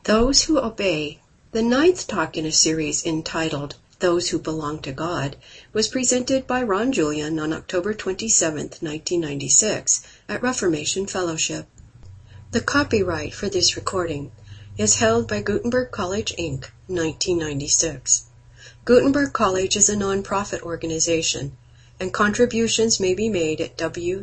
Those Who Obey, the ninth talk in a series entitled Those Who Belong to God, was presented by Ron Julian on October 27, 1996, at Reformation Fellowship. The copyright for this recording is held by Gutenberg College, Inc., 1996. Gutenberg College is a non-profit organization, and contributions may be made at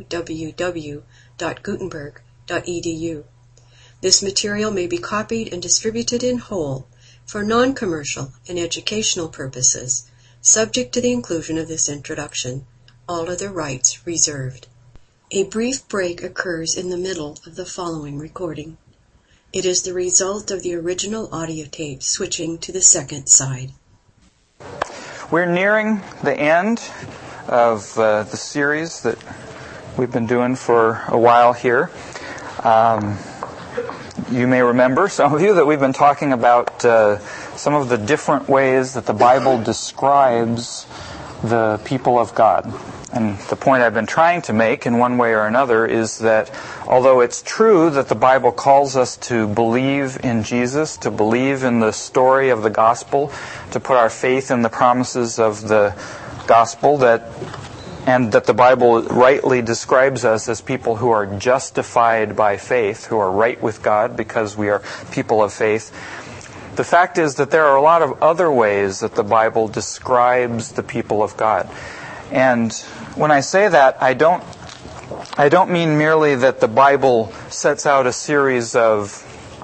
www.gutenberg.edu. This material may be copied and distributed in whole for non-commercial and educational purposes, subject to the inclusion of this introduction. All other rights reserved. A brief break occurs in the middle of the following recording. It is the result of the original audio tape switching to the second side. We're nearing the end of the series that we've been doing for a while here. You may remember, some of you, that we've been talking about some of the different ways that the Bible describes the people of God. And the point I've been trying to make in one way or another is that although it's true that the Bible calls us to believe in Jesus, to believe in the story of the gospel, to put our faith in the promises of the gospel, and that the Bible rightly describes us as people who are justified by faith, who are right with God because we are people of faith. The fact is that there are a lot of other ways that the Bible describes the people of God. And when I say that, I don't mean merely that the Bible sets out a series of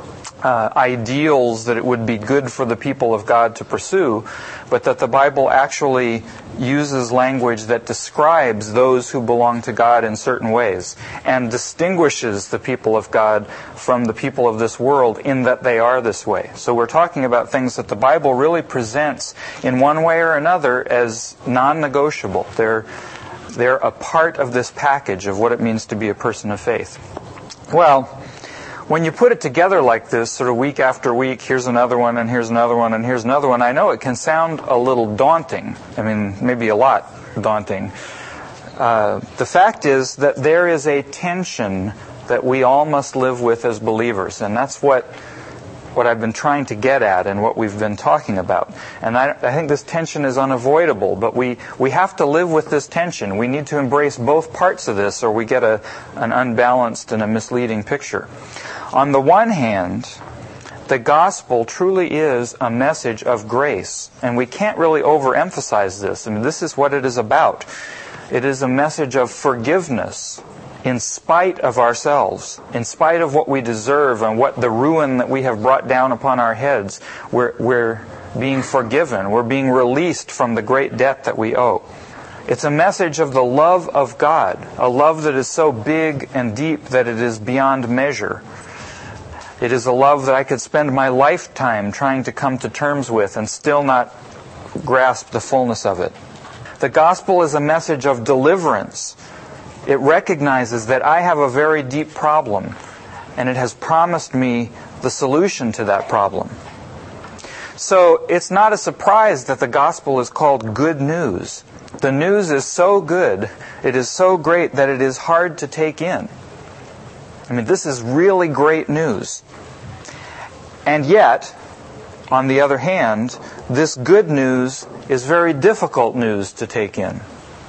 ideals that it would be good for the people of God to pursue, but that the Bible actually uses language that describes those who belong to God in certain ways and distinguishes the people of God from the people of this world in that they are this way. So we're talking about things that the Bible really presents in one way or another as non-negotiable. They're a part of this package of what it means to be a person of faith. Well, when you put it together like this, sort of week after week, here's another one, and here's another one, and here's another one, I know it can sound a little daunting. I mean, maybe a lot daunting. The fact is that there is a tension that we all must live with as believers, and that's what I've been trying to get at and what we've been talking about. And I think this tension is unavoidable, but we have to live with this tension. We need to embrace both parts of this, or we get an unbalanced and a misleading picture. On the one hand, the gospel truly is a message of grace, and we can't really overemphasize this. I mean, this is what it is about. It is a message of forgiveness in spite of ourselves, in spite of what we deserve and what the ruin that we have brought down upon our heads. We're being forgiven. We're being released from the great debt that we owe. It's a message of the love of God, a love that is so big and deep that it is beyond measure. It is a love that I could spend my lifetime trying to come to terms with and still not grasp the fullness of it. The gospel is a message of deliverance. It recognizes that I have a very deep problem, and it has promised me the solution to that problem. So it's not a surprise that the gospel is called good news. The news is so good, it is so great that it is hard to take in. I mean, this is really great news. And yet, on the other hand, this good news is very difficult news to take in.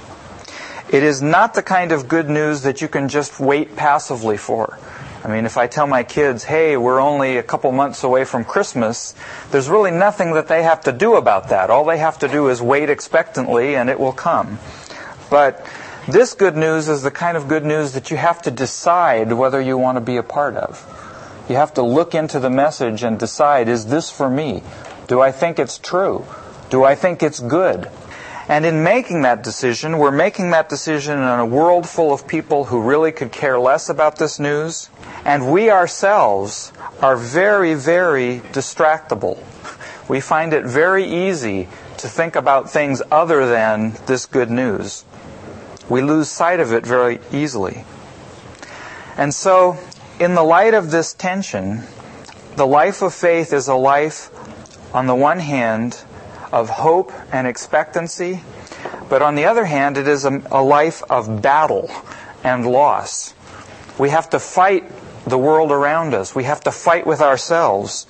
It is not the kind of good news that you can just wait passively for. I mean, if I tell my kids, hey, we're only a couple months away from Christmas, there's really nothing that they have to do about that. All they have to do is wait expectantly and it will come. But this good news is the kind of good news that you have to decide whether you want to be a part of. You have to look into the message and decide, is this for me? Do I think it's true? Do I think it's good? And in making that decision, we're making that decision in a world full of people who really could care less about this news. And we ourselves are very, very distractible. We find it very easy to think about things other than this good news. We lose sight of it very easily. And so, in the light of this tension, the life of faith is a life, on the one hand, of hope and expectancy, but on the other hand, it is a life of battle and loss. We have to fight the world around us. We have to fight with ourselves.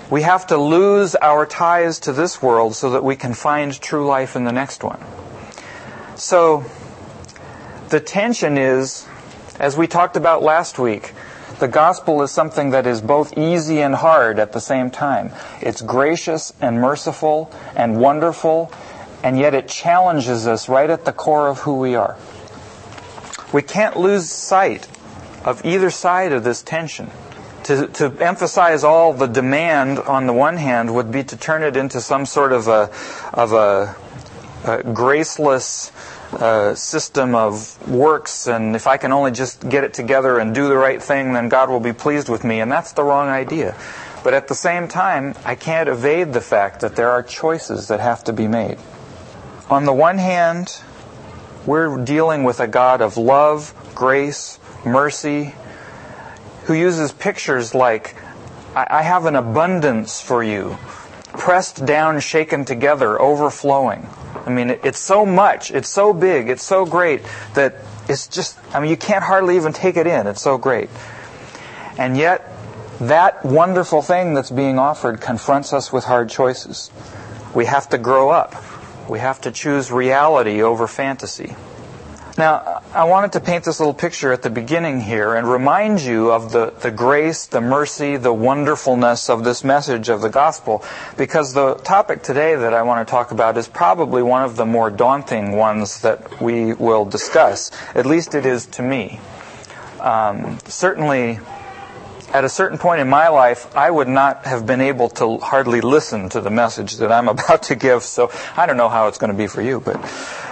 We have to lose our ties to this world so that we can find true life in the next one. So, the tension is, as we talked about last week, the gospel is something that is both easy and hard at the same time. It's gracious and merciful and wonderful, and yet it challenges us right at the core of who we are. We can't lose sight of either side of this tension. To emphasize all the demand on the one hand would be to turn it into some sort of a graceless system of works, and if I can only just get it together and do the right thing, then God will be pleased with me. And that's the wrong idea. But at the same time, I can't evade the fact that there are choices that have to be made. On the one hand, we're dealing with a God of love, grace, mercy, who uses pictures like, I have an abundance for you, pressed down, shaken together, overflowing. I mean, it's so much, it's so big, it's so great that it's just, you can't hardly even take it in. It's so great. And yet, that wonderful thing that's being offered confronts us with hard choices. We have to grow up. We have to choose reality over fantasy. Now, I wanted to paint this little picture at the beginning here and remind you of the grace, the mercy, the wonderfulness of this message of the gospel, because the topic today that I want to talk about is probably one of the more daunting ones that we will discuss. At least it is to me. Certainly, at a certain point in my life, I would not have been able to hardly listen to the message that I'm about to give, so I don't know how it's going to be for you, but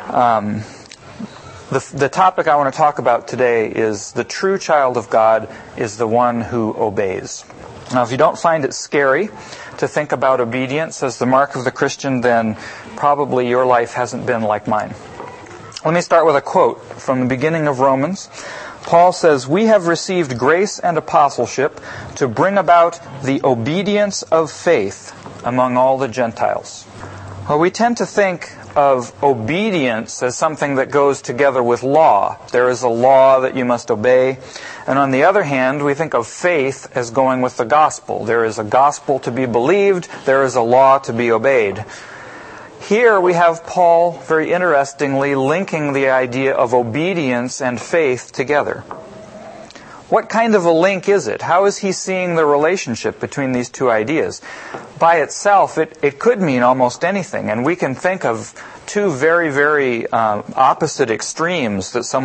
the topic I want to talk about today is the true child of God is the one who obeys. Now, if you don't find it scary to think about obedience as the mark of the Christian, then probably your life hasn't been like mine. Let me start with a quote from the beginning of Romans. Paul says, "We have received grace and apostleship to bring about the obedience of faith among all the Gentiles." Well, we tend to think of obedience as something that goes together with law. There is a law that you must obey. And on the other hand, we think of faith as going with the gospel. There is a gospel to be believed. There is a law to be obeyed. Here we have Paul, very interestingly, linking the idea of obedience and faith together. What kind of a link is it? How is he seeing the relationship between these two ideas? By itself, it could mean almost anything, and we can think of two very, very opposite extreme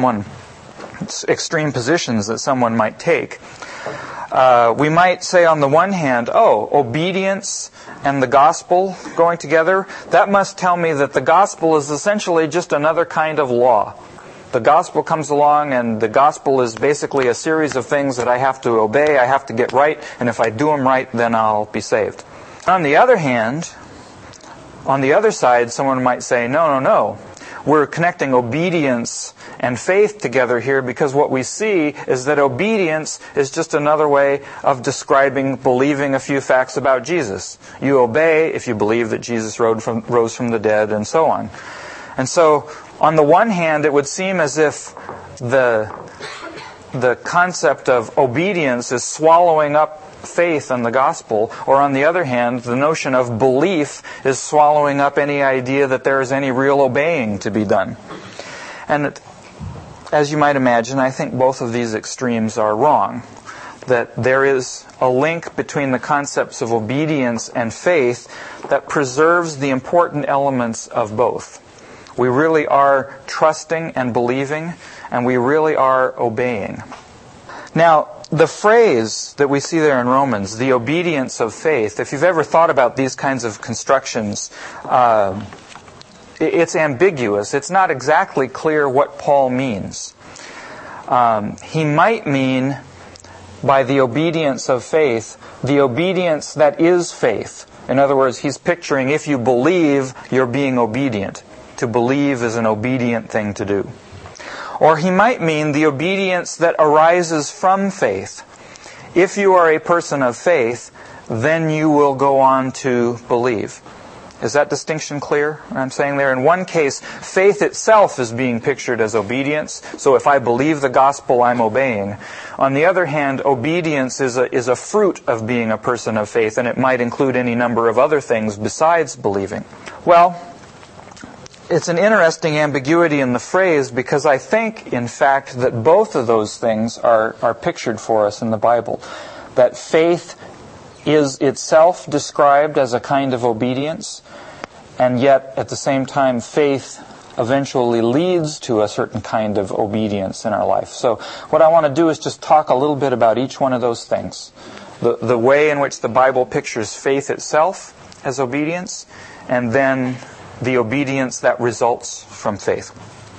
positions that someone might take. We might say on the one hand, obedience and the gospel going together, that must tell me that the gospel is essentially just another kind of law. The gospel comes along, and the gospel is basically a series of things that I have to obey, I have to get right, and if I do them right, then I'll be saved. On the other hand, on the other side, someone might say, no. We're connecting obedience and faith together here because what we see is that obedience is just another way of describing believing a few facts about Jesus. You obey if you believe that Jesus rose from the dead, and so on. And so, on the one hand, it would seem as if the concept of obedience is swallowing up faith and the gospel, or on the other hand, the notion of belief is swallowing up any idea that there is any real obeying to be done. And as you might imagine, I think both of these extremes are wrong. That there is a link between the concepts of obedience and faith that preserves the important elements of both. We really are trusting and believing, and we really are obeying. Now, the phrase that we see there in Romans, the obedience of faith, if you've ever thought about these kinds of constructions, it's ambiguous. It's not exactly clear what Paul means. He might mean, by the obedience of faith, the obedience that is faith. In other words, he's picturing if you believe, you're being obedient. To believe is an obedient thing to do. Or he might mean the obedience that arises from faith. If you are a person of faith, then you will go on to believe. Is that distinction clear? What I'm saying there? In one case, faith itself is being pictured as obedience. So if I believe the gospel, I'm obeying. On the other hand, obedience is a fruit of being a person of faith, and it might include any number of other things besides believing. Well, it's an interesting ambiguity in the phrase, because I think, in fact, that both of those things are pictured for us in the Bible. That faith is itself described as a kind of obedience, and yet at the same time faith eventually leads to a certain kind of obedience in our life. So what I want to do is just talk a little bit about each one of those things. The way in which the Bible pictures faith itself as obedience, and then the obedience that results from faith.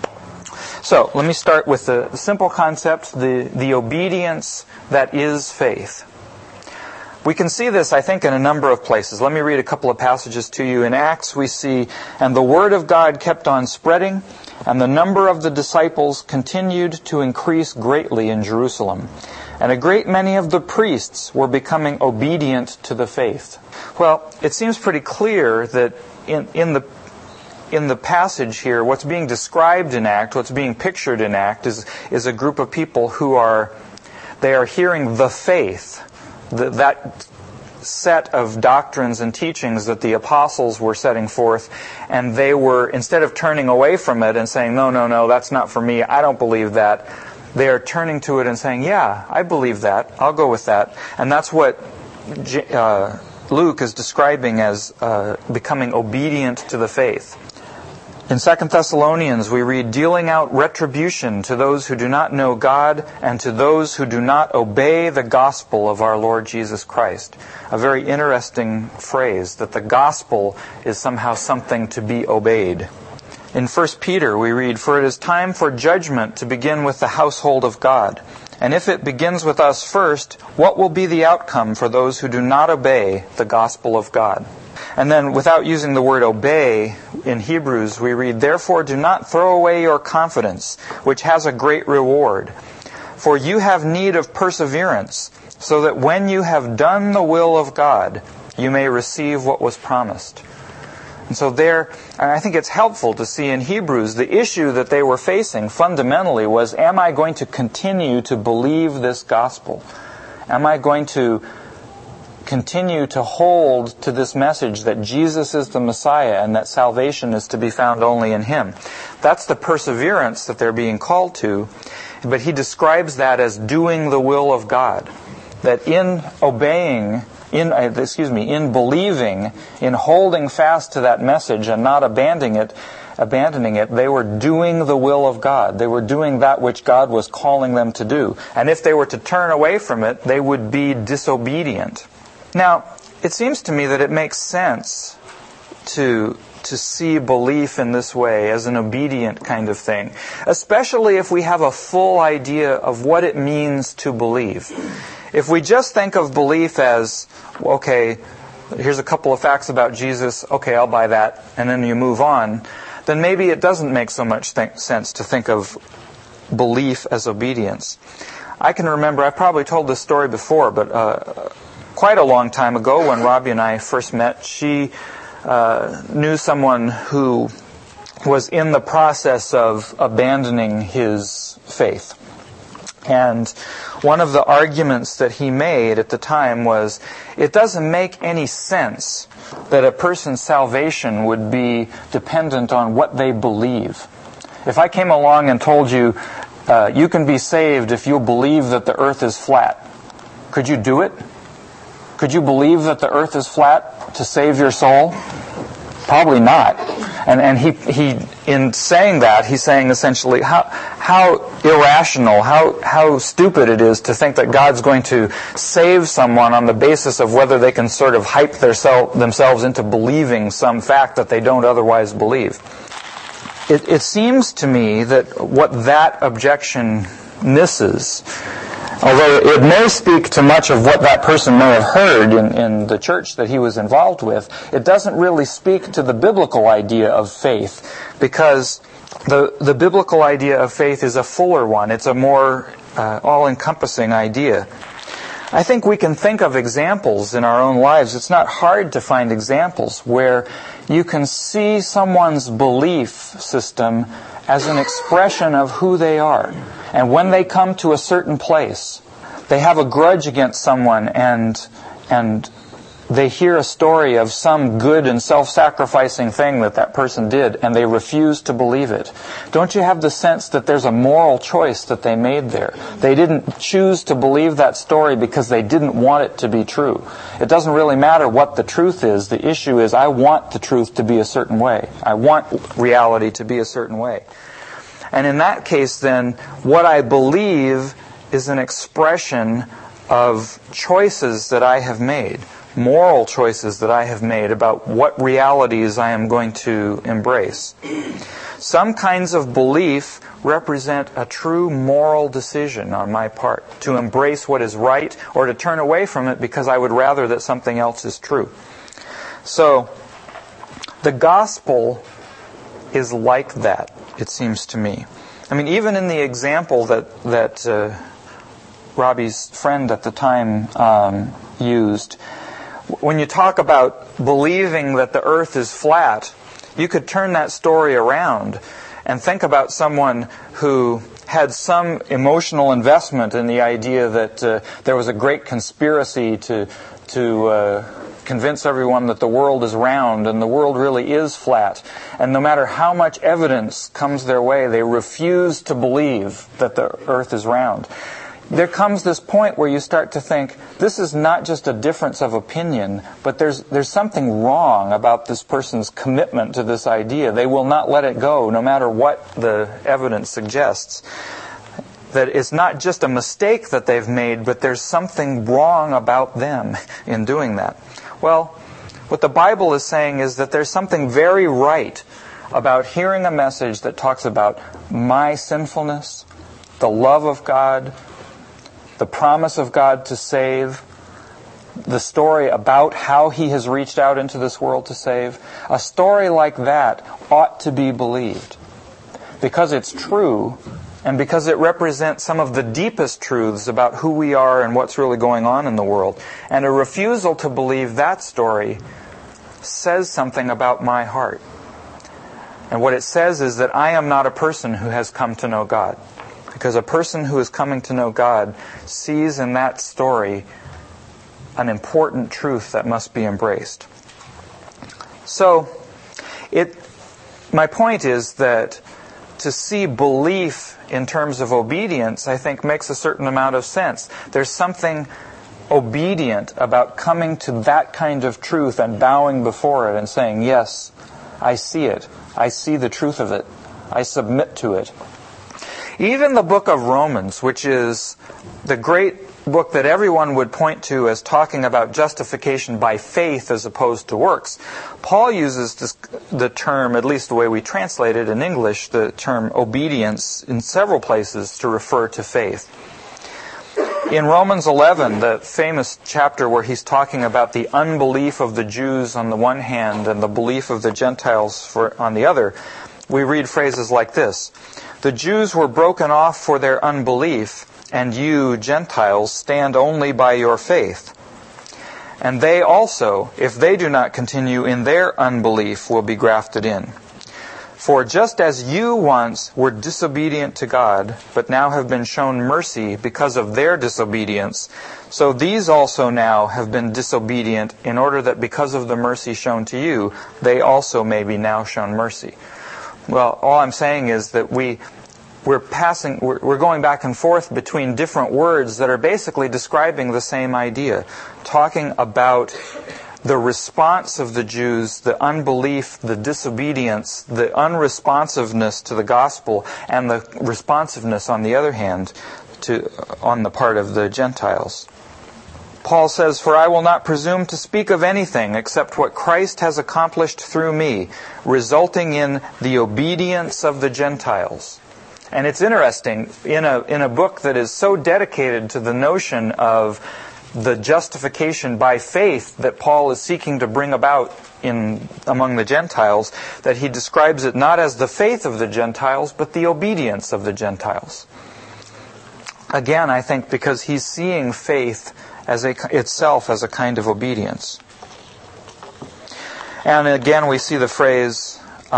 So let me start with the simple concept, the obedience that is faith. We can see this, I think, in a number of places. Let me read a couple of passages to you. In Acts we see, "And the word of God kept on spreading, and the number of the disciples continued to increase greatly in Jerusalem. And a great many of the priests were becoming obedient to the faith." Well, it seems pretty clear that in the passage here, what's being described in Acts, what's being pictured in Acts, is a group of people who are hearing the faith, that set of doctrines and teachings that the apostles were setting forth, and they were, instead of turning away from it and saying, no, that's not for me, I don't believe that, they are turning to it and saying, yeah, I believe that, I'll go with that. And that's what Luke is describing as becoming obedient to the faith. In 2 Thessalonians we read, "Dealing out retribution to those who do not know God and to those who do not obey the gospel of our Lord Jesus Christ." A very interesting phrase, that the gospel is somehow something to be obeyed. In 1 Peter we read, "For it is time for judgment to begin with the household of God. And if it begins with us first, what will be the outcome for those who do not obey the gospel of God?" And then, without using the word obey, in Hebrews we read, "Therefore do not throw away your confidence, which has a great reward. For you have need of perseverance, so that when you have done the will of God, you may receive what was promised." And so there, I think it's helpful to see in Hebrews, the issue that they were facing fundamentally was, am I going to continue to believe this gospel? Am I going to continue to hold to this message that Jesus is the Messiah and that salvation is to be found only in Him? That's the perseverance that they're being called to. But he describes that as doing the will of God. That in obeying, in believing, in holding fast to that message and not abandoning it, they were doing the will of God. They were doing that which God was calling them to do. And if they were to turn away from it, they would be disobedient. Now, it seems to me that it makes sense to see belief in this way as an obedient kind of thing, especially if we have a full idea of what it means to believe. If we just think of belief as, okay, here's a couple of facts about Jesus, okay, I'll buy that, and then you move on, then maybe it doesn't make so much sense to think of belief as obedience. I can remember, I've probably told this story before, but quite a long time ago when Robbie and I first met, she knew someone who was in the process of abandoning his faith. And one of the arguments that he made at the time was, it doesn't make any sense that a person's salvation would be dependent on what they believe. If I came along and told you, you can be saved if you believe that the earth is flat, could you do it? Could you believe that the earth is flat to save your soul? Probably not. And he in saying that, he's saying essentially how irrational, how stupid it is to think that God's going to save someone on the basis of whether they can sort of hype themselves into believing some fact that they don't otherwise believe. It seems to me that what that objection misses, although it may speak to much of what that person may have heard in the church that he was involved with, it doesn't really speak to the biblical idea of faith, because the biblical idea of faith is a fuller one. It's a more all-encompassing idea. I think we can think of examples in our own lives. It's not hard to find examples where you can see someone's belief system as an expression of who they are. And when they come to a certain place, they have a grudge against someone and they hear a story of some good and self-sacrificing thing that person did, and they refuse to believe it. Don't you have the sense that there's a moral choice that they made there? They didn't choose to believe that story because they didn't want it to be true. It doesn't really matter what the truth is. The issue is, I want the truth to be a certain way. I want reality to be a certain way. And in that case, then, what I believe is an expression of choices that I have made. Moral choices that I have made about what realities I am going to embrace. Some kinds of belief represent a true moral decision on my part to embrace what is right or to turn away from it because I would rather that something else is true. So, the gospel is like that, it seems to me. I mean, even in the example that Robbie's friend at the time used, when you talk about believing that the earth is flat, you could turn that story around and think about someone who had some emotional investment in the idea that there was a great conspiracy to convince everyone that the world is round and the world really is flat. And no matter how much evidence comes their way, they refuse to believe that the earth is round. There comes this point where you start to think, this is not just a difference of opinion, but there's something wrong about this person's commitment to this idea. They will not let it go, no matter what the evidence suggests. That it's not just a mistake that they've made, but there's something wrong about them in doing that. Well, what the Bible is saying is that there's something very right about hearing a message that talks about my sinfulness, the love of God, the promise of God to save, the story about how He has reached out into this world to save. A story like that ought to be believed because it's true and because it represents some of the deepest truths about who we are and what's really going on in the world. And a refusal to believe that story says something about my heart. And what it says is that I am not a person who has come to know God. Because a person who is coming to know God sees in that story an important truth that must be embraced. So, my point is that to see belief in terms of obedience, I think, makes a certain amount of sense. There's something obedient about coming to that kind of truth and bowing before it and saying, yes, I see it. I see the truth of it. I submit to it. Even the book of Romans, which is the great book that everyone would point to as talking about justification by faith as opposed to works, Paul uses the term, at least the way we translate it in English, the term obedience in several places to refer to faith. In Romans 11, the famous chapter where he's talking about the unbelief of the Jews on the one hand and the belief of the Gentiles on the other, we read phrases like this: the Jews were broken off for their unbelief, and you, Gentiles, stand only by your faith. And they also, if they do not continue in their unbelief, will be grafted in. For just as you once were disobedient to God, but now have been shown mercy because of their disobedience, so these also now have been disobedient in order that because of the mercy shown to you, they also may be now shown mercy. Well, all I'm saying is that we're going back and forth between different words that are basically describing the same idea, talking about the response of the Jews, the unbelief, the disobedience, the unresponsiveness to the gospel, and the responsiveness, on the other hand, on the part of the Gentiles. Paul says, "For I will not presume to speak of anything except what Christ has accomplished through me, resulting in the obedience of the Gentiles." And it's interesting, in a book that is so dedicated to the notion of the justification by faith that Paul is seeking to bring about among the Gentiles, that he describes it not as the faith of the Gentiles, but the obedience of the Gentiles. Again, I think because he's seeing faith itself as a kind of obedience. And again, we see the phrase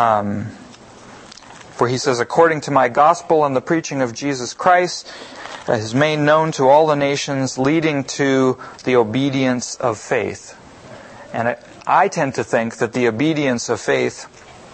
where he says, according to my gospel and the preaching of Jesus Christ, is made known to all the nations, leading to the obedience of faith. And I tend to think that the obedience of faith,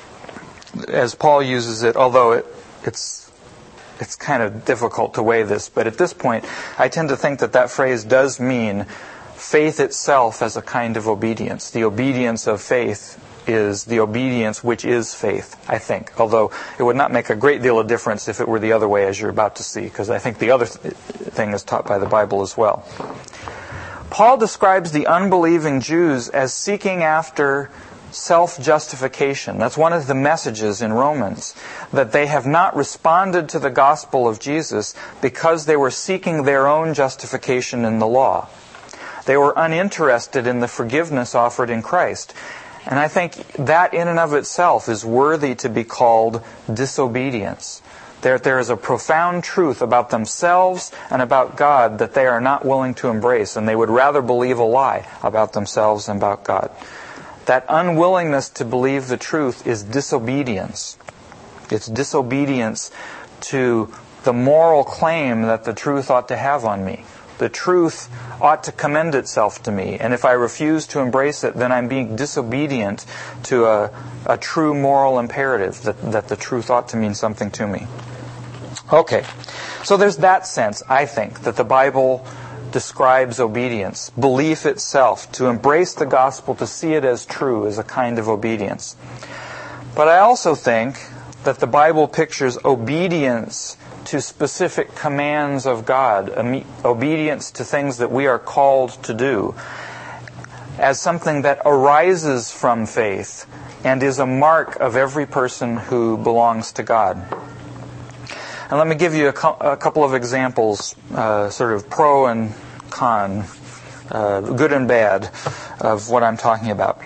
as Paul uses it, although it's kind of difficult to weigh this, but at this point, I tend to think that phrase does mean faith itself as a kind of obedience. The obedience of faith is the obedience which is faith, I think. Although it would not make a great deal of difference if it were the other way, as you're about to see, because I think the other thing is taught by the Bible as well. Paul describes the unbelieving Jews as seeking after self-justification. That's one of the messages in Romans, that they have not responded to the gospel of Jesus because they were seeking their own justification in the law. They were uninterested in the forgiveness offered in Christ. And I think that in and of itself is worthy to be called disobedience. There is a profound truth about themselves and about God that they are not willing to embrace, and they would rather believe a lie about themselves and about God. That unwillingness to believe the truth is disobedience. It's disobedience to the moral claim that the truth ought to have on me. The truth ought to commend itself to me. And if I refuse to embrace it, then I'm being disobedient to a true moral imperative that the truth ought to mean something to me. Okay, so there's that sense, I think, that the Bible describes obedience. Belief itself, to embrace the gospel, to see it as true, is a kind of obedience. But I also think that the Bible pictures obedience to specific commands of God, obedience to things that we are called to do, as something that arises from faith and is a mark of every person who belongs to God. And let me give you a couple of examples, sort of pro and con, good and bad, of what I'm talking about.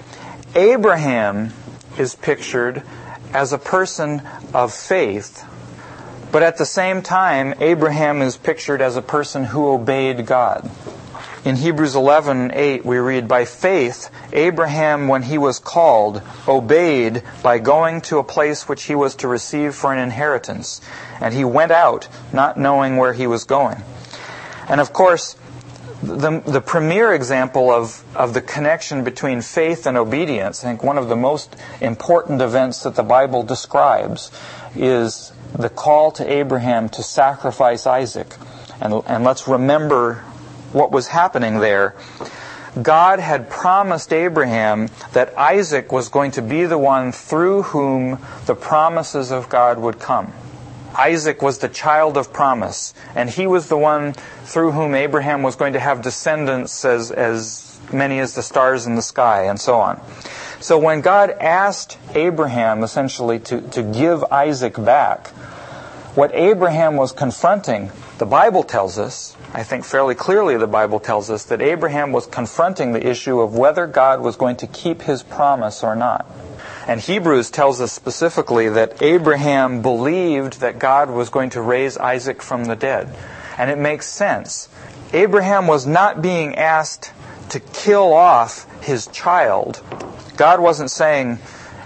Abraham is pictured as a person of faith, but at the same time, Abraham is pictured as a person who obeyed God. In Hebrews 11:8, we read, by faith, Abraham, when he was called, obeyed by going to a place which he was to receive for an inheritance. And he went out, not knowing where he was going. And of course, the premier example of the connection between faith and obedience, I think one of the most important events that the Bible describes, is the call to Abraham to sacrifice Isaac. And let's remember what was happening there. God had promised Abraham that Isaac was going to be the one through whom the promises of God would come. Isaac was the child of promise, and he was the one through whom Abraham was going to have descendants as many as the stars in the sky, and so on. So when God asked Abraham essentially to give Isaac back, what Abraham was confronting, the Bible tells us, I think fairly clearly the Bible tells us, that Abraham was confronting the issue of whether God was going to keep his promise or not. And Hebrews tells us specifically that Abraham believed that God was going to raise Isaac from the dead. And it makes sense. Abraham was not being asked to kill off his child. God wasn't saying,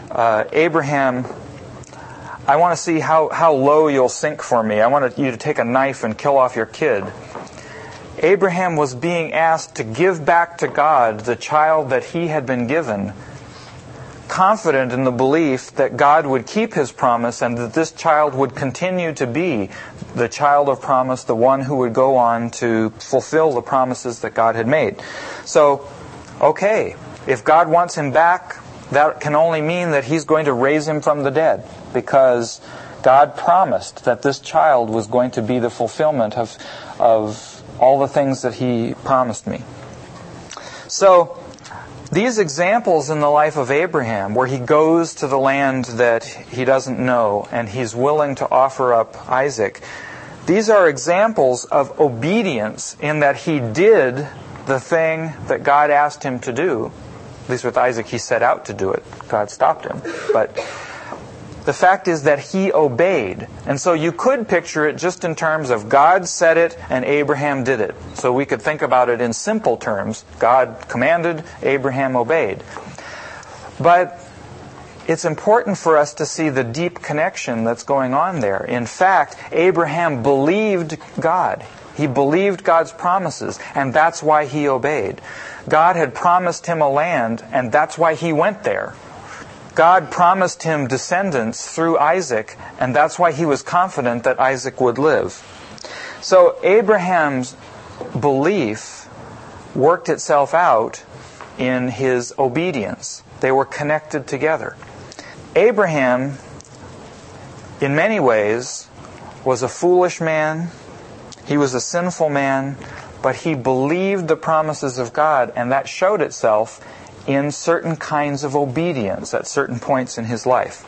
Abraham, I want to see how low you'll sink for me. I want you to take a knife and kill off your kid. Abraham was being asked to give back to God the child that he had been given, confident in the belief that God would keep his promise and that this child would continue to be the child of promise, the one who would go on to fulfill the promises that God had made. So, okay, if God wants him back, that can only mean that he's going to raise him from the dead, because God promised that this child was going to be the fulfillment of all the things that he promised me. So, these examples in the life of Abraham, where he goes to the land that he doesn't know and he's willing to offer up Isaac, these are examples of obedience in that he did the thing that God asked him to do. At least with Isaac, he set out to do it. God stopped him. But The fact is that he obeyed. And so you could picture it just in terms of God said it and Abraham did it. So we could think about it in simple terms. God commanded, Abraham obeyed. But it's important for us to see the deep connection that's going on there. In fact, Abraham believed God. He believed God's promises, and that's why he obeyed. God had promised him a land, and that's why he went there. God promised him descendants through Isaac, and that's why he was confident that Isaac would live. So Abraham's belief worked itself out in his obedience. They were connected together. Abraham, in many ways, was a foolish man. He was a sinful man, but he believed the promises of God, and that showed itself in certain kinds of obedience at certain points in his life.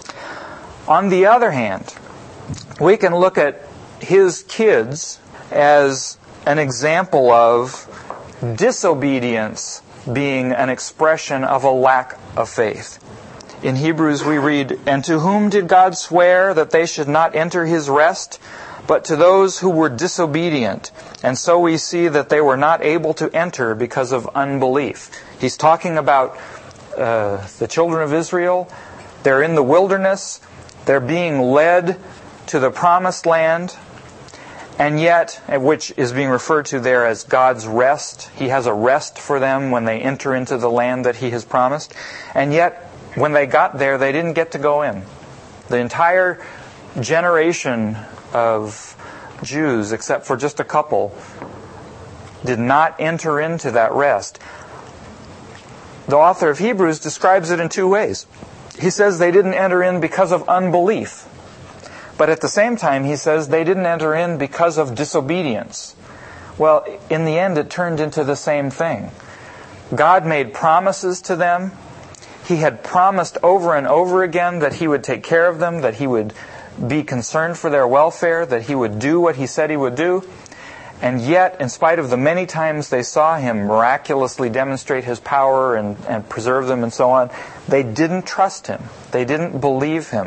On the other hand, we can look at his kids as an example of disobedience being an expression of a lack of faith. In Hebrews we read, "And to whom did God swear that they should not enter his rest? But to those who were disobedient. And so we see that they were not able to enter because of unbelief." He's talking about the children of Israel. They're in the wilderness. They're being led to the promised land. And yet, which is being referred to there as God's rest. He has a rest for them when they enter into the land that He has promised. And yet, when they got there, they didn't get to go in. The entire generation of Jews, except for just a couple, did not enter into that rest. The author of Hebrews describes it in two ways. He says they didn't enter in because of unbelief. But at the same time, he says they didn't enter in because of disobedience. Well, in the end, it turned into the same thing. God made promises to them. He had promised over and over again that He would take care of them, that He would be concerned for their welfare, that He would do what He said He would do. And yet, in spite of the many times they saw Him miraculously demonstrate His power and preserve them and so on, they didn't trust Him. They didn't believe Him.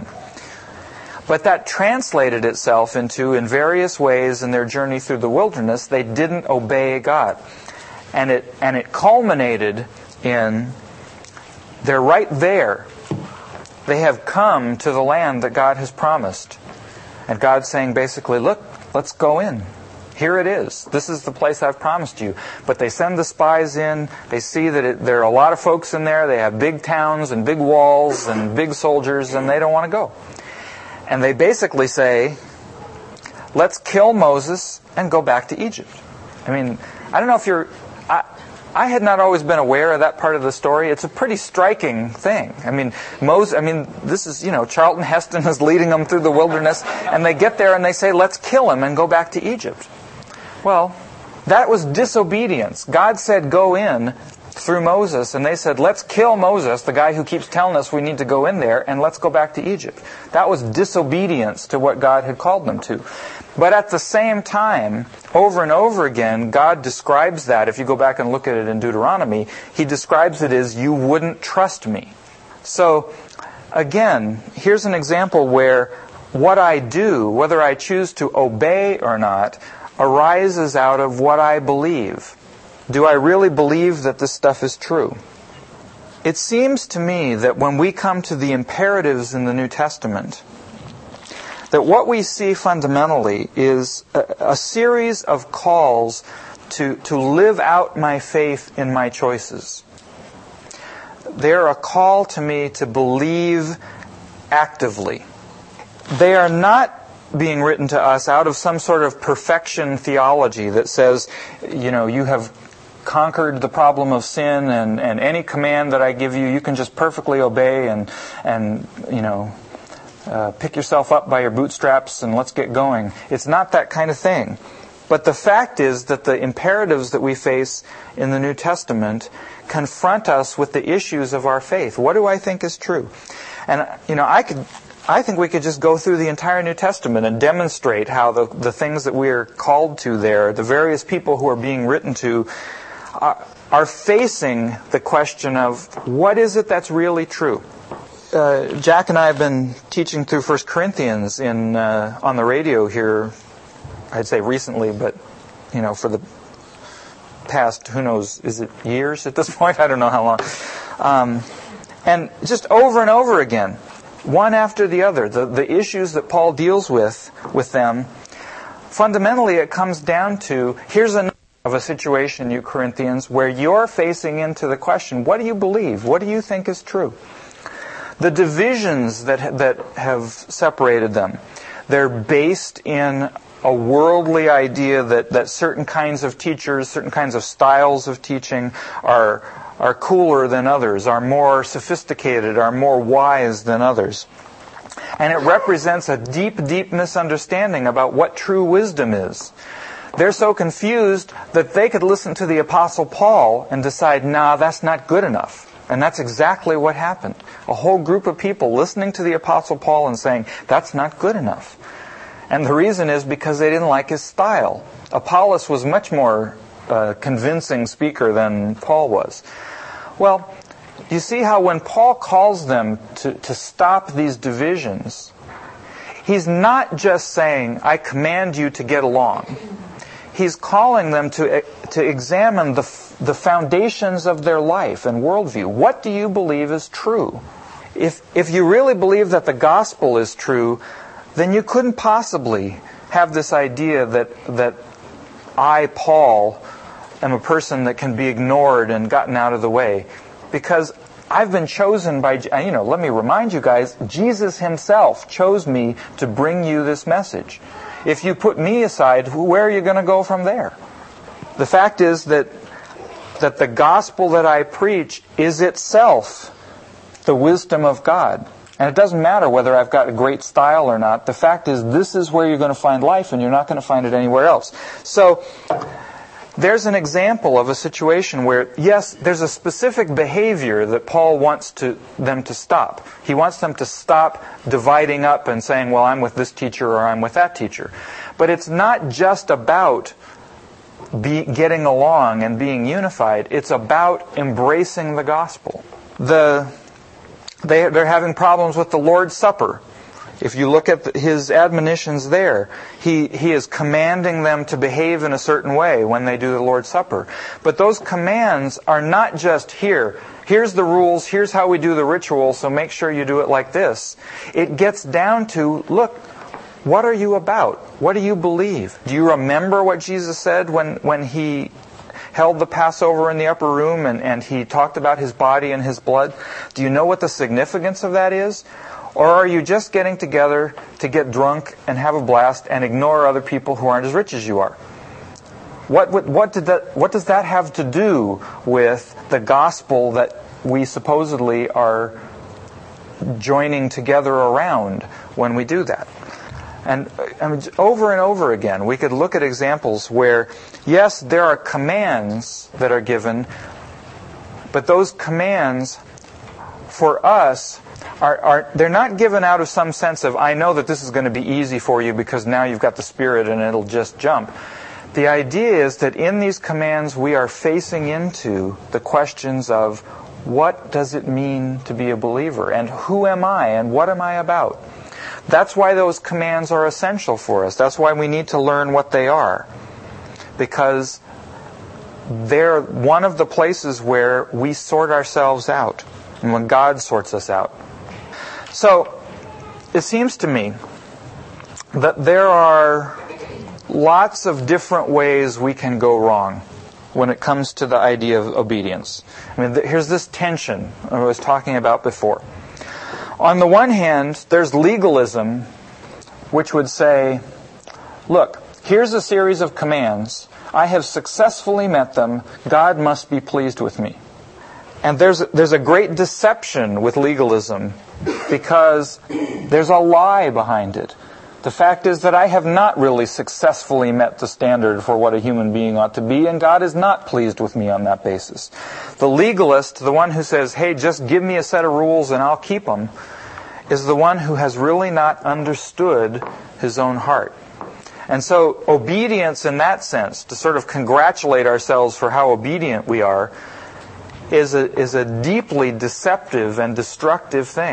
But that translated itself into, in various ways in their journey through the wilderness, they didn't obey God. And it culminated in, they're right there. They have come to the land that God has promised. And God's saying basically, look, let's go in. Here it is. This is the place I've promised you. But they send the spies in. They see that there are a lot of folks in there. They have big towns and big walls and big soldiers, and they don't want to go. And they basically say, let's kill Moses and go back to Egypt. I mean, I don't know if you're... I had not always been aware of that part of the story. It's a pretty striking thing. I mean, this is, Charlton Heston is leading them through the wilderness, and they get there and they say, let's kill him and go back to Egypt. Well, that was disobedience. God said, go in through Moses, and they said, let's kill Moses, the guy who keeps telling us we need to go in there, and let's go back to Egypt. That was disobedience to what God had called them to. But at the same time, over and over again, God describes that. If you go back and look at it in Deuteronomy, He describes it as, you wouldn't trust me. So, again, here's an example where what I do, whether I choose to obey or not, arises out of what I believe. Do I really believe that this stuff is true? It seems to me that when we come to the imperatives in the New Testament, that what we see fundamentally is a series of calls to live out my faith in my choices. They're a call to me to believe actively. They are not being written to us out of some sort of perfection theology that says, you have conquered the problem of sin, and any command that I give you, you can just perfectly obey and pick yourself up by your bootstraps and let's get going. It's not that kind of thing. But the fact is that the imperatives that we face in the New Testament confront us with the issues of our faith. What do I think is true? And, I think we could just go through the entire New Testament and demonstrate how the things that we are called to there, the various people who are being written to, are facing the question of what is it that's really true? Jack and I have been teaching through 1 Corinthians on the radio here, I'd say recently, but for the past, who knows, is it years at this point? I don't know how long. And just over and over again, one after the other, the issues that Paul deals with them, fundamentally it comes down to, here's another of a situation, you Corinthians, where you're facing into the question, what do you believe? What do you think is true? The divisions that have separated them, they're based in a worldly idea that certain kinds of teachers, certain kinds of styles of teaching are cooler than others, are more sophisticated, are more wise than others. And it represents a deep, deep misunderstanding about what true wisdom is. They're so confused that they could listen to the Apostle Paul and decide, nah, that's not good enough. And that's exactly what happened. A whole group of people listening to the Apostle Paul and saying, that's not good enough. And the reason is because they didn't like his style. Apollos was much more convincing speaker than Paul was. Well, you see how when Paul calls them to stop these divisions, he's not just saying, I command you to get along. He's calling them to examine the foundations of their life and worldview. What do you believe is true? If you really believe that the gospel is true, then you couldn't possibly have this idea that I, Paul, am a person that can be ignored and gotten out of the way. Because I've been chosen by, let me remind you guys, Jesus himself chose me to bring you this message. If you put me aside, where are you going to go from there? The fact is that the gospel that I preach is itself the wisdom of God. And it doesn't matter whether I've got a great style or not. The fact is, this is where you're going to find life, and you're not going to find it anywhere else. So, there's an example of a situation where, yes, there's a specific behavior that Paul wants them to stop. He wants them to stop dividing up and saying, well, I'm with this teacher or I'm with that teacher. But it's not just about getting along and being unified. It's about embracing the gospel. They're having problems with the Lord's Supper. If you look at his admonitions there, he is commanding them to behave in a certain way when they do the Lord's Supper. But those commands are not just here's the rules, here's how we do the ritual, so make sure you do it like this. It gets down to, look, what are you about? What do you believe? Do you remember what Jesus said when he held the Passover in the upper room and he talked about his body and his blood? Do you know what the significance of that is? Or are you just getting together to get drunk and have a blast and ignore other people who aren't as rich as you are? What does that have to do with the gospel that we supposedly are joining together around when we do that? And I mean, over and over again, we could look at examples where, yes, there are commands that are given, but those commands, for us, they're not given out of some sense of, I know that this is going to be easy for you because now you've got the Spirit and it'll just jump. The idea is that in these commands we are facing into the questions of what does it mean to be a believer and who am I and what am I about? That's why those commands are essential for us. That's why we need to learn what they are. Because they're one of the places where we sort ourselves out and when God sorts us out. So, it seems to me that there are lots of different ways we can go wrong when it comes to the idea of obedience. I mean, here's this tension I was talking about before. On the one hand, there's legalism, which would say, look, here's a series of commands. I have successfully met them. God must be pleased with me. And there's a great deception with legalism because there's a lie behind it. The fact is that I have not really successfully met the standard for what a human being ought to be, and God is not pleased with me on that basis. The legalist, the one who says, hey, just give me a set of rules and I'll keep them, is the one who has really not understood his own heart. And so obedience in that sense, to sort of congratulate ourselves for how obedient we are, is a deeply deceptive and destructive thing.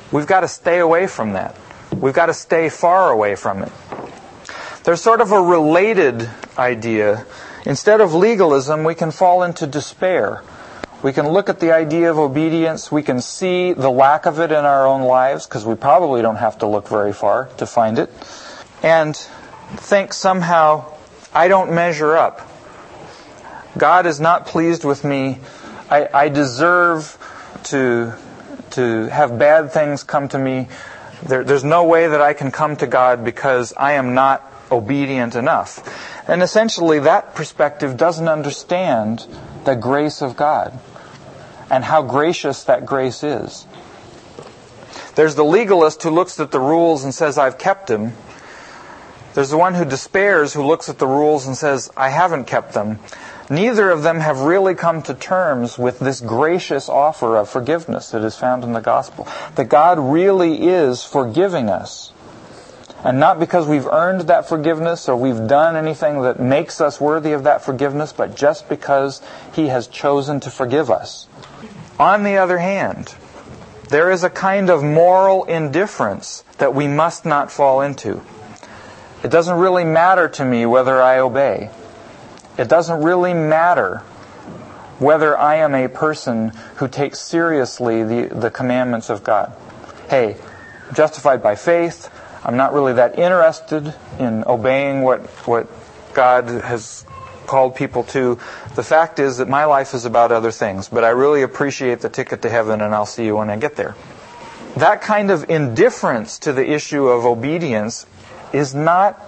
We've got to stay away from that. We've got to stay far away from it. There's sort of a related idea. Instead of legalism, we can fall into despair. We can look at the idea of obedience. We can see the lack of it in our own lives, because we probably don't have to look very far to find it, and think somehow, I don't measure up. God is not pleased with me. I deserve to have bad things come to me. There's no way that I can come to God because I am not obedient enough. And essentially that perspective doesn't understand the grace of God and how gracious that grace is. There's the legalist who looks at the rules and says, I've kept them. There's the one who despairs, who looks at the rules and says, I haven't kept them. Neither of them have really come to terms with this gracious offer of forgiveness that is found in the gospel. That God really is forgiving us. And not because we've earned that forgiveness or we've done anything that makes us worthy of that forgiveness, but just because He has chosen to forgive us. On the other hand, there is a kind of moral indifference that we must not fall into. It doesn't really matter to me whether I obey. It doesn't really matter whether I am a person who takes seriously the commandments of God. Hey, justified by faith, I'm not really that interested in obeying what God has called people to. The fact is that my life is about other things, but I really appreciate the ticket to heaven, and I'll see you when I get there. That kind of indifference to the issue of obedience is not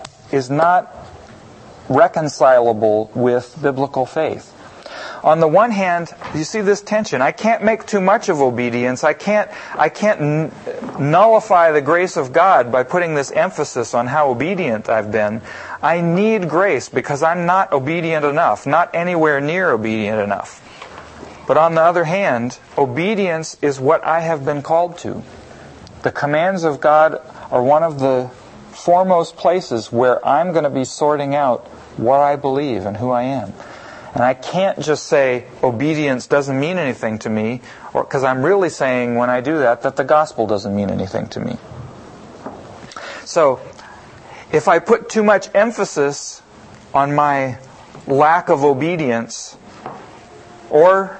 reconcilable with biblical faith. On the one hand, you see this tension. I can't make too much of obedience. I can't nullify the grace of God by putting this emphasis on how obedient I've been. I need grace because I'm not obedient enough, not anywhere near obedient enough. But on the other hand, obedience is what I have been called to. The commands of God are one of the foremost places where I'm going to be sorting out what I believe and who I am. And I can't just say obedience doesn't mean anything to me, or because I'm really saying when I do that the gospel doesn't mean anything to me. So, if I put too much emphasis on my lack of obedience, or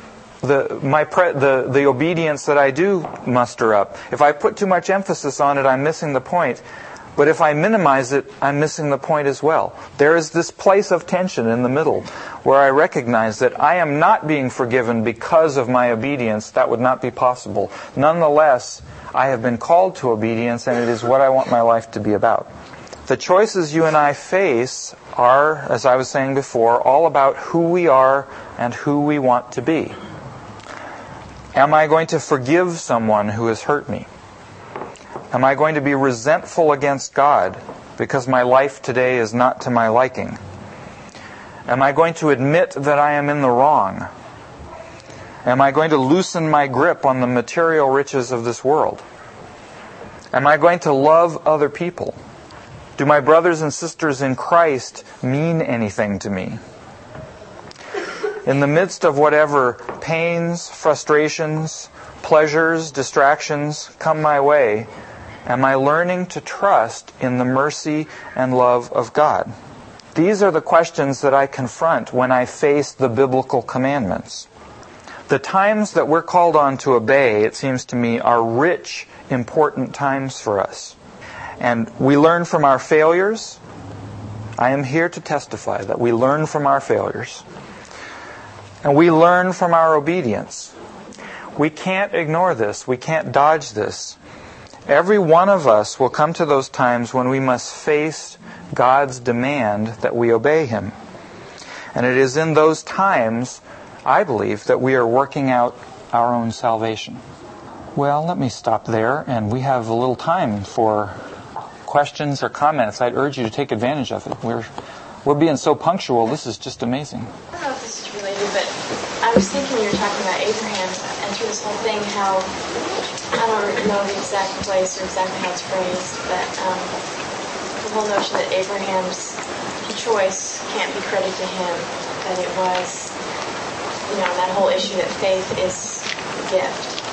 the obedience that I do muster up, if I put too much emphasis on it, I'm missing the point. But if I minimize it, I'm missing the point as well. There is this place of tension in the middle where I recognize that I am not being forgiven because of my obedience. That would not be possible. Nonetheless, I have been called to obedience, and it is what I want my life to be about. The choices you and I face are, as I was saying before, all about who we are and who we want to be. Am I going to forgive someone who has hurt me? Am I going to be resentful against God because my life today is not to my liking? Am I going to admit that I am in the wrong? Am I going to loosen my grip on the material riches of this world? Am I going to love other people? Do my brothers and sisters in Christ mean anything to me? In the midst of whatever pains, frustrations, pleasures, distractions come my way, am I learning to trust in the mercy and love of God? These are the questions that I confront when I face the biblical commandments. The times that we're called on to obey, it seems to me, are rich, important times for us. And we learn from our failures. I am here to testify that we learn from our failures. And we learn from our obedience. We can't ignore this. We can't dodge this. Every one of us will come to those times when we must face God's demand that we obey Him. And it is in those times, I believe, that we are working out our own salvation. Well, let me stop there, and we have a little time for questions or comments. I'd urge you to take advantage of it. We're being so punctual. This is just amazing. I don't know if this is related, but I was thinking when you were talking about Abraham and through this whole thing, how I don't know the exact place or exactly how it's phrased, but the whole notion that Abraham's choice can't be credited to him, that it was, that whole issue that faith is a gift.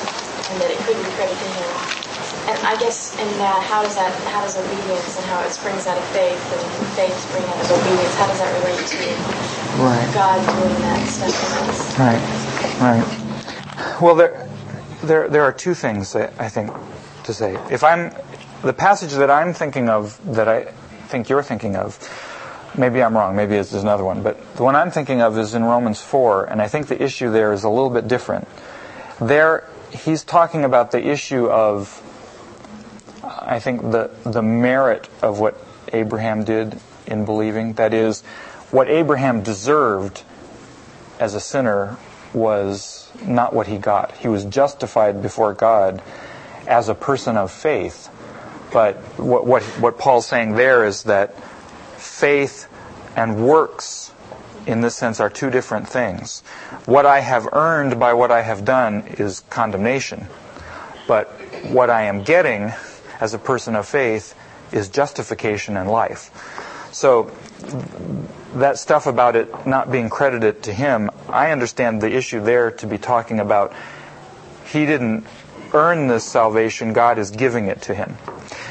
and that it could be credited to him. And I guess in that, how does obedience and how it springs out of faith and faith spring out of obedience, how does that relate to God doing that stuff in us? Right. Well, there are two things I think to say. The passage that I'm thinking of, that I think you're thinking of, maybe I'm wrong, maybe it's another one, but the one I'm thinking of is in Romans 4, and I think the issue there is a little bit different. There, he's talking about the issue of, I think, the merit of what Abraham did in believing. That is, what Abraham deserved as a sinner was not what he got. He was justified before God as a person of faith. But what Paul's saying there is that faith and works, in this sense, are two different things. What I have earned by what I have done is condemnation. But what I am getting as a person of faith is justification and life. So that stuff about it not being credited to him, I understand the issue there to be talking about he didn't earn this salvation, God is giving it to him.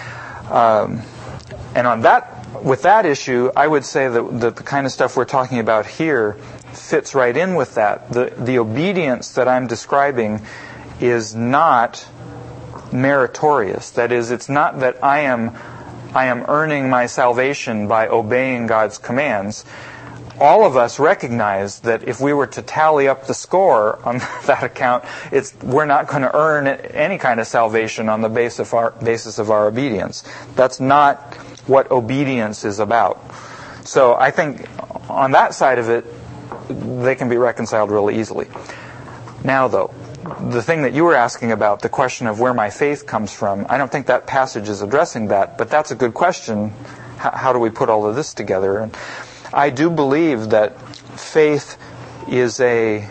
And on that, with that issue, I would say that the kind of stuff we're talking about here fits right in with that. The obedience that I'm describing is not meritorious. That is, it's not that I am earning my salvation by obeying God's commands. All of us recognize that if we were to tally up the score on that account, we're not going to earn any kind of salvation on the basis of our obedience. That's not what obedience is about. So I think on that side of it, they can be reconciled really easily. Now, though, the thing that you were asking about, the question of where my faith comes from, I don't think that passage is addressing that, but that's a good question. How do we put all of this together? And I do believe that faith is a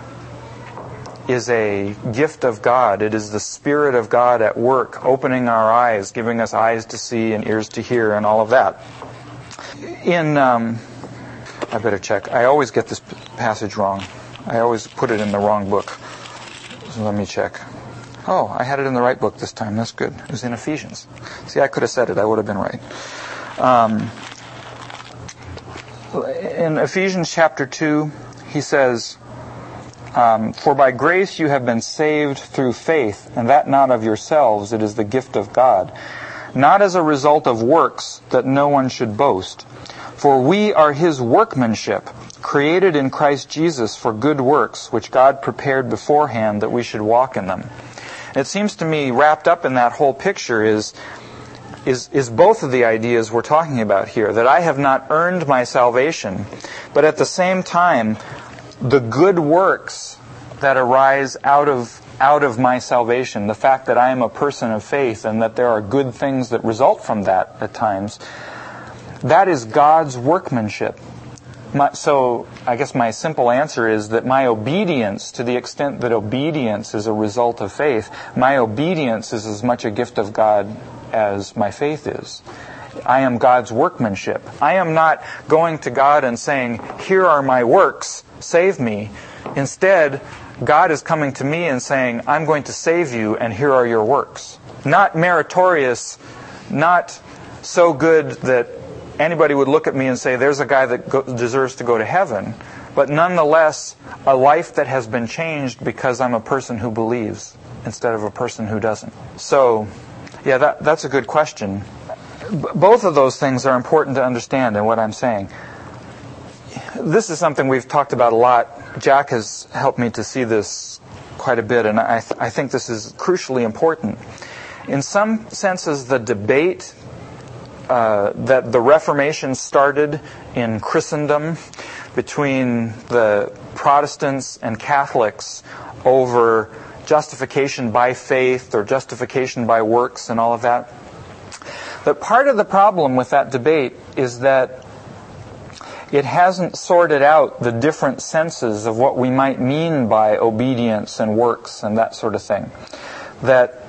gift of God. It is the Spirit of God at work, opening our eyes, giving us eyes to see and ears to hear and all of that. I better check. I always get this passage wrong. I always put it in the wrong book. So let me check. Oh, I had it in the right book this time. That's good. It was in Ephesians. See, I could have said it. I would have been right. In Ephesians chapter 2, he says, "For by grace you have been saved through faith, and that not of yourselves, it is the gift of God, not as a result of works, that no one should boast. For we are His workmanship, created in Christ Jesus for good works, which God prepared beforehand that we should walk in them." It seems to me wrapped up in that whole picture is both of the ideas we're talking about here, that I have not earned my salvation, but at the same time, the good works that arise out of my salvation, the fact that I am a person of faith and that there are good things that result from that at times, that is God's workmanship. So I guess my simple answer is that my obedience, to the extent that obedience is a result of faith, my obedience is as much a gift of God as my faith is. I am God's workmanship. I am not going to God and saying, "Here are my works, save me." Instead, God is coming to me and saying, "I'm going to save you, and here are your works." Not meritorious, not so good that anybody would look at me and say, "There's a guy that deserves to go to heaven," but nonetheless, a life that has been changed because I'm a person who believes instead of a person who doesn't. So, yeah, that's a good question. Both of those things are important to understand in what I'm saying. This is something we've talked about a lot. Jack has helped me to see this quite a bit, and I think this is crucially important. In some senses, the debate that the Reformation started in Christendom between the Protestants and Catholics over justification by faith or justification by works and all of that. But part of the problem with that debate is that it hasn't sorted out the different senses of what we might mean by obedience and works and that sort of thing. That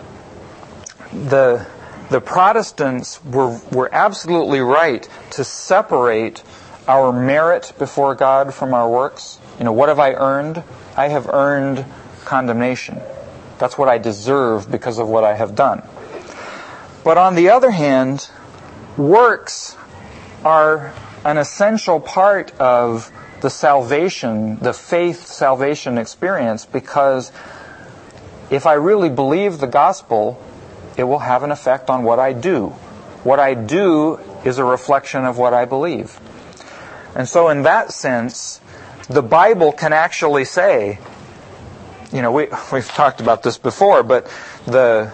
the Protestants were absolutely right to separate our merit before God from our works. What have I earned? I have earned condemnation. That's what I deserve because of what I have done. But on the other hand, works are an essential part of the salvation, the faith salvation experience, because if I really believe the gospel, it will have an effect on what I do. What I do is a reflection of what I believe. And so in that sense, the Bible can actually say, we've talked about this before, but the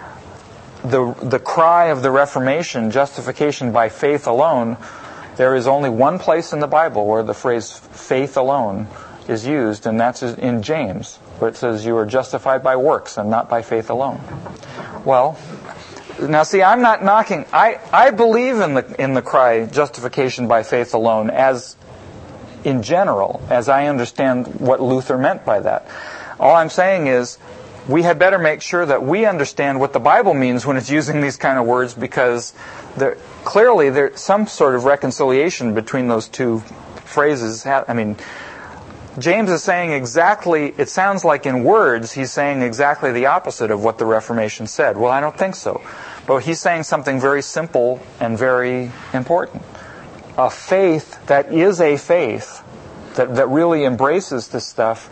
cry of the Reformation, justification by faith alone, there is only one place in the Bible where the phrase faith alone is used, and that's in James, where it says you are justified by works and not by faith alone. Well, now see, I'm not knocking. I believe in the cry justification by faith alone as in general, as I understand what Luther meant by that. All I'm saying is we had better make sure that we understand what the Bible means when it's using these kind of words, because clearly there's some sort of reconciliation between those two phrases. I mean, James is saying exactly, it sounds like in words, he's saying exactly the opposite of what the Reformation said. Well, I don't think so. But he's saying something very simple and very important. A faith that is a faith that really embraces this stuff,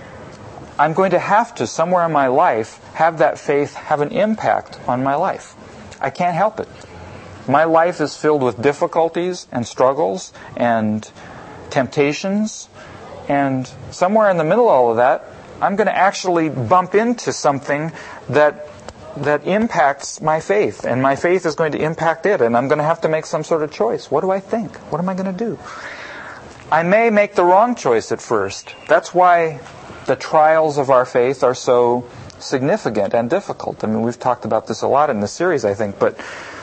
I'm going to have to, somewhere in my life, have that faith have an impact on my life. I can't help it. My life is filled with difficulties and struggles and temptations, and somewhere in the middle of all of that, I'm going to actually bump into something that impacts my faith, and my faith is going to impact it, and I'm going to have to make some sort of choice. What do I think? What am I going to do? I may make the wrong choice at first. That's why the trials of our faith are so significant and difficult. I mean, we've talked about this a lot in the series, I think, but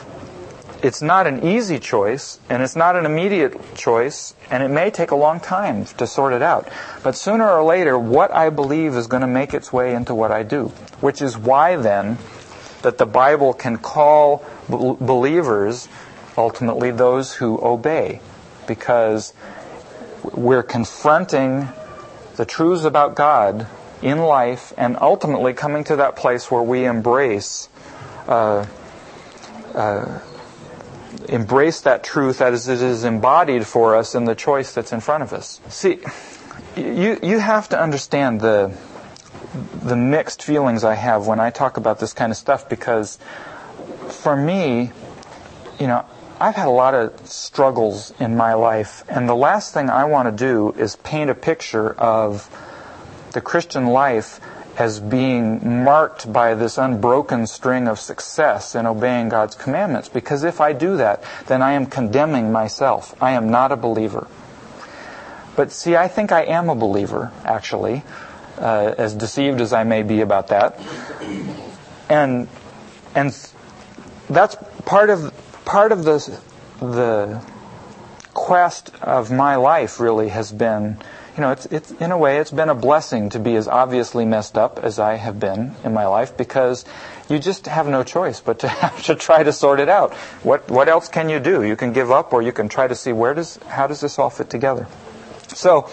it's not an easy choice, and it's not an immediate choice, and it may take a long time to sort it out. But sooner or later, what I believe is going to make its way into what I do, which is why then that the Bible can call believers ultimately those who obey, because we're confronting the truths about God in life and ultimately coming to that place where we embrace that truth as it is embodied for us in the choice that's in front of us. See, you have to understand the mixed feelings I have when I talk about this kind of stuff, because for me, I've had a lot of struggles in my life, and the last thing I want to do is paint a picture of the Christian life as being marked by this unbroken string of success in obeying God's commandments. Because if I do that, then I am condemning myself. I am not a believer. But see, I think I am a believer, actually, as deceived as I may be about that. And that's part of the quest of my life really has been, it's in a way, it's been a blessing to be as obviously messed up as I have been in my life, because you just have no choice but to have to try to sort it out. What else can you do? You can give up, or you can try to see how does this all fit together. So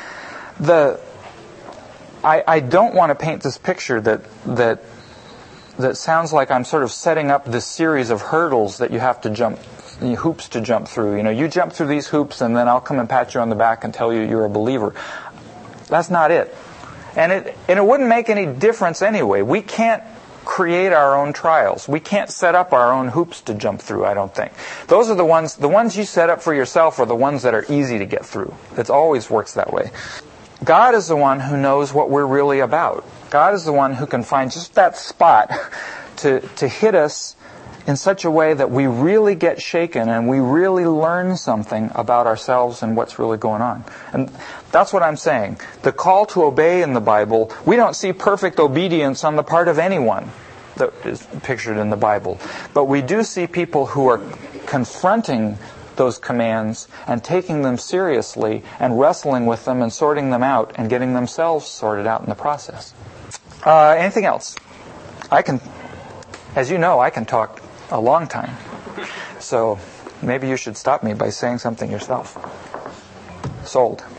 I don't want to paint this picture that sounds like I'm sort of setting up this series of hurdles that you have to jump, hoops to jump through. You jump through these hoops and then I'll come and pat you on the back and tell you you're a believer. That's not it. And it wouldn't make any difference anyway. We can't create our own trials. We can't set up our own hoops to jump through, I don't think. Those are the ones you set up for yourself are the ones that are easy to get through. It always works that way. God is the one who knows what we're really about. God is the one who can find just that spot to hit us in such a way that we really get shaken and we really learn something about ourselves and what's really going on. And that's what I'm saying. The call to obey in the Bible, we don't see perfect obedience on the part of anyone that is pictured in the Bible. But we do see people who are confronting those commands and taking them seriously and wrestling with them and sorting them out and getting themselves sorted out in the process. Anything else? As you know, I can talk a long time. So maybe you should stop me by saying something yourself. Sold.